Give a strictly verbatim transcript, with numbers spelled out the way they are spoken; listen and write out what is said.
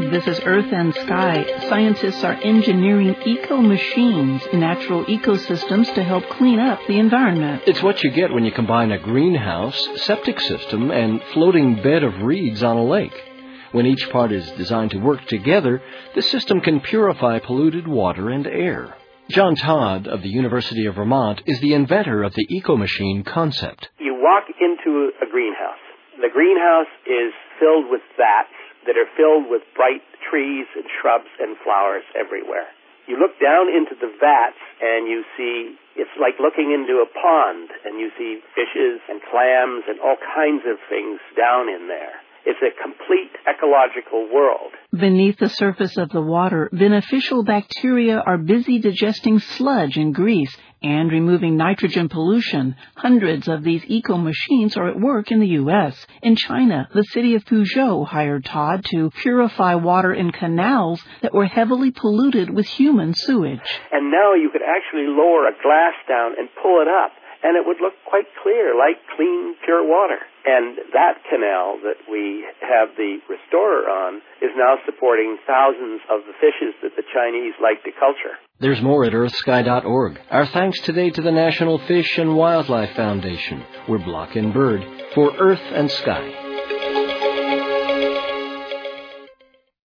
This is Earth and Sky. Scientists are engineering eco-machines in natural ecosystems to help clean up the environment. It's what you get when you combine a greenhouse, septic system, and floating bed of reeds on a lake. When each part is designed to work together, the system can purify polluted water and air. John Todd of the University of Vermont is the inventor of the eco-machine concept. You walk into a greenhouse. The greenhouse is filled with vats that are filled with bright trees and shrubs and flowers everywhere. You look down into the vats and you see, it's like looking into a pond, and you see fishes and clams and all kinds of things down in there. It's a complete ecological world. Beneath the surface of the water, beneficial bacteria are busy digesting sludge and grease and removing nitrogen pollution. Hundreds of these eco-machines are at work in the U S In China, the city of Fuzhou hired Todd to purify water in canals that were heavily polluted with human sewage. And now you could actually lower a glass down and pull it up, and it would look quite clear, like clean, pure water. And that canal that we have the restorer on is now supporting thousands of the fishes that the Chinese like to culture. There's more at earth sky dot org. Our thanks today to the National Fish and Wildlife Foundation. We're Block and Bird for Earth and Sky.